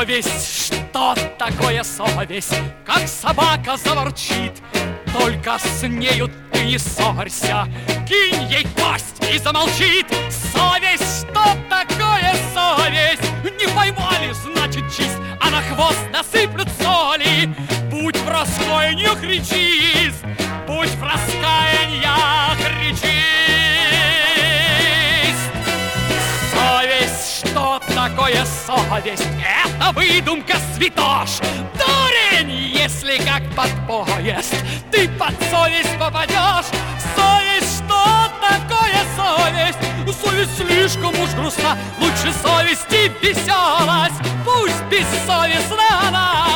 Совесть, что такое совесть? Как собака заворчит, только с нею ты не ссорься. Кинь ей кость и замолчит. Совесть, что такое совесть? Не поймали, значит чист, а на хвост насыплют соли. Будь в раскаяньях речист, будь в раскаяньях речист. Совесть, что такое совесть? Это выдумка, святош. Дурень, если как под поезд ты под совесть попадешь. Совесть, что такое совесть? Совесть слишком уж грустна, лучше совести веселость. Пусть бессовестна она